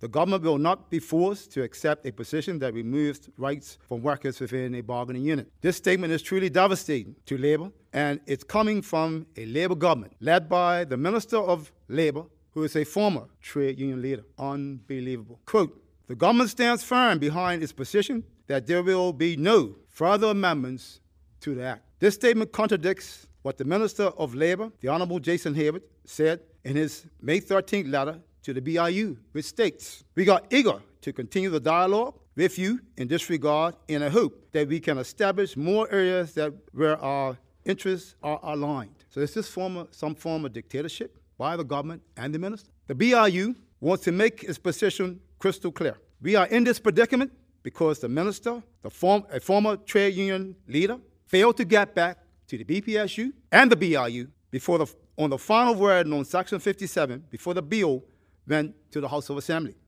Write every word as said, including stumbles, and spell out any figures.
The government will not be forced to accept a position that removes rights from workers within a bargaining unit. This statement is truly devastating to Labor, and it's coming from a Labor government led by the Minister of Labor, who is a former trade union leader. Unbelievable. Quote, the government stands firm behind its position that there will be no further amendments to the act. This statement contradicts what the Minister of Labor, the Honorable Jason Hayward, said in his May thirteenth letter to the B I U, which states, we are eager to continue the dialogue with you in this regard, and I hope that we can establish more areas that where our interests are aligned. So is this form of, some form of dictatorship by the government and the minister? The B I U wants to make its position crystal clear. We are in this predicament because the minister, the form, a former trade union leader, failed to get back to the B P S U and the B I U before the, on the final word on Section fifty-seven, before the bill went to the House of Assembly.